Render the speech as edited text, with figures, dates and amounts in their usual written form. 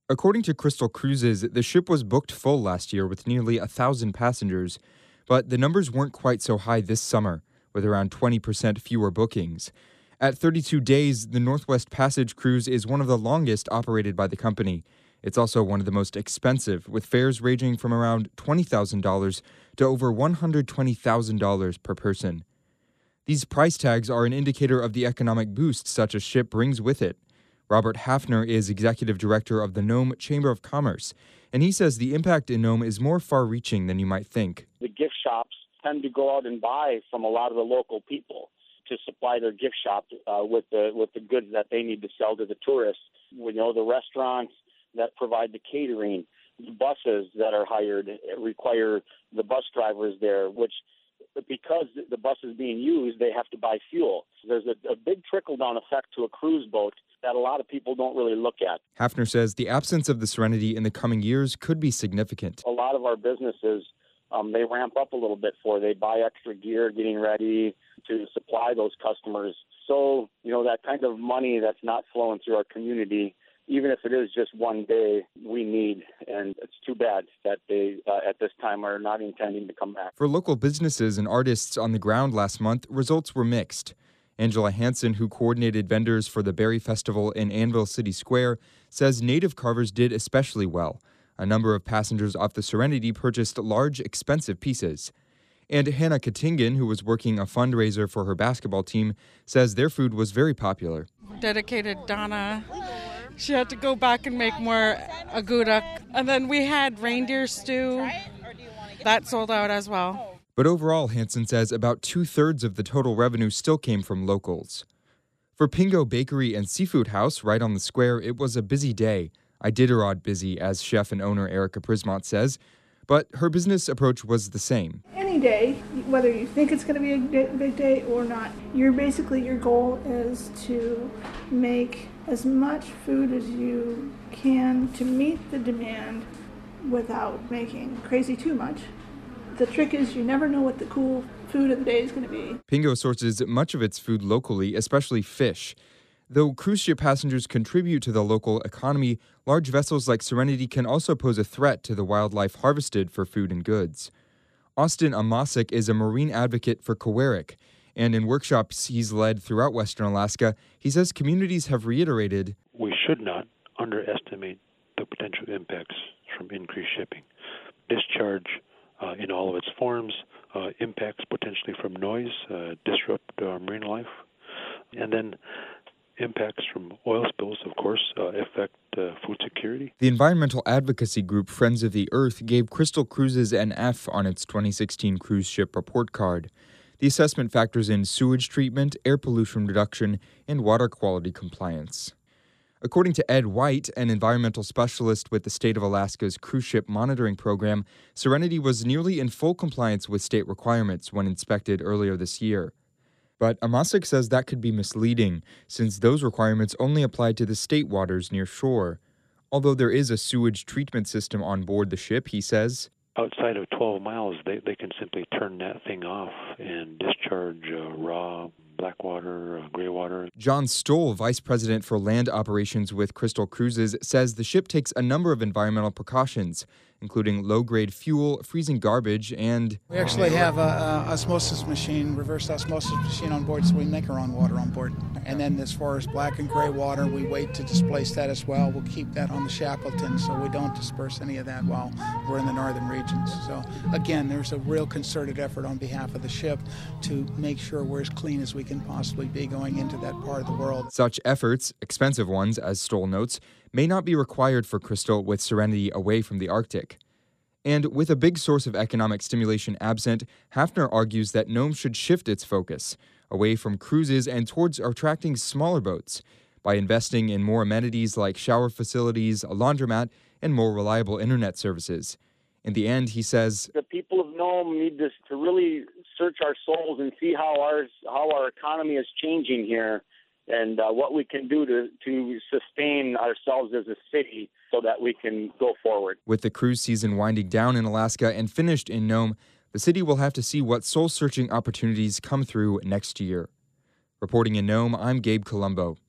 According to Crystal Cruises, the ship was booked full last year with nearly 1,000 passengers, but the numbers weren't quite so high this summer, with around 20% fewer bookings. At 32 days, the Northwest Passage cruise is one of the longest operated by the company. It's also one of the most expensive, with fares ranging from around $20,000 to over $120,000 per person. These price tags are an indicator of the economic boost such a ship brings with it. Robert Hafner is executive director of the Nome Chamber of Commerce, and he says the impact in Nome is more far-reaching than you might think. The gift shops tend to go out and buy from a lot of the local people to supply their gift shop with the goods that they need to sell to the tourists. We know the restaurants that provide the catering, the buses that are hired require the bus drivers there, which because the bus is being used, they have to buy fuel. There's a big trickle-down effect to a cruise boat that a lot of people don't really look at. Hafner says the absence of the Serenity in the coming years could be significant. A lot of our businesses, they ramp up a little bit they buy extra gear getting ready to supply those customers. So, that kind of money that's not flowing through our community, even if it is just one day, we need, and it's too bad that they, at this time, are not intending to come back. For local businesses and artists on the ground last month, results were mixed. Angela Hansen, who coordinated vendors for the Berry Festival in Anvil City Square, says native carvers did especially well. A number of passengers off the Serenity purchased large, expensive pieces. And Hannah Kattingen, who was working a fundraiser for her basketball team, says their food was very popular. Dedicated Donna. She had to go back and make more aguda. And then we had reindeer stew. That sold out as well. But overall, Hansen says about 2/3 of the total revenue still came from locals. For Pingo Bakery and Seafood House, right on the square, it was a busy day. Iditarod busy, as chef and owner Erica Prismont says. But her business approach was the same. Any day, whether you think it's going to be a big day or not, your goal is to make as much food as you can to meet the demand without making crazy too much. The trick is you never know what the cool food of the day is going to be. Pingo sources much of its food locally, especially fish. Though cruise ship passengers contribute to the local economy, large vessels like Serenity can also pose a threat to the wildlife harvested for food and goods. Austin Amasic is a marine advocate for Kowarek, and in workshops he's led throughout Western Alaska, he says communities have reiterated, we should not underestimate the potential impacts from increased shipping. Discharge in all of its forms, impacts potentially from noise, disrupt marine life, and then impacts from oil spills, of course, affect food security. The environmental advocacy group Friends of the Earth gave Crystal Cruises an F on its 2016 cruise ship report card. The assessment factors in sewage treatment, air pollution reduction, and water quality compliance. According to Ed White, an environmental specialist with the state of Alaska's cruise ship monitoring program, Serenity was nearly in full compliance with state requirements when inspected earlier this year. But Amasic says that could be misleading, since those requirements only apply to the state waters near shore. Although there is a sewage treatment system on board the ship, he says, outside of 12 miles, they can simply turn that thing off and discharge raw black water, gray water. John Stoll, vice president for land operations with Crystal Cruises, says the ship takes a number of environmental precautions, including low-grade fuel, freezing garbage, and... We actually have a osmosis machine, reverse osmosis machine on board, so we make our own water on board. And then as far as black and gray water, we wait to displace that as well. We'll keep that on the Shackleton, so we don't disperse any of that while we're in the northern regions. So again, there's a real concerted effort on behalf of the ship to make sure we're as clean as we can possibly be going into that part of the world. Such efforts, expensive ones, as Stoll notes, may not be required for Crystal with Serenity away from the Arctic. And with a big source of economic stimulation absent, Hafner argues that Nome should shift its focus away from cruises and towards attracting smaller boats by investing in more amenities like shower facilities, a laundromat, and more reliable internet services. In the end, he says, the people of Nome need to really search our souls and see how our economy is changing here and what we can do to sustain ourselves as a city so that we can go forward. With the cruise season winding down in Alaska and finished in Nome, the city will have to see what soul-searching opportunities come through next year. Reporting in Nome, I'm Gabe Colombo.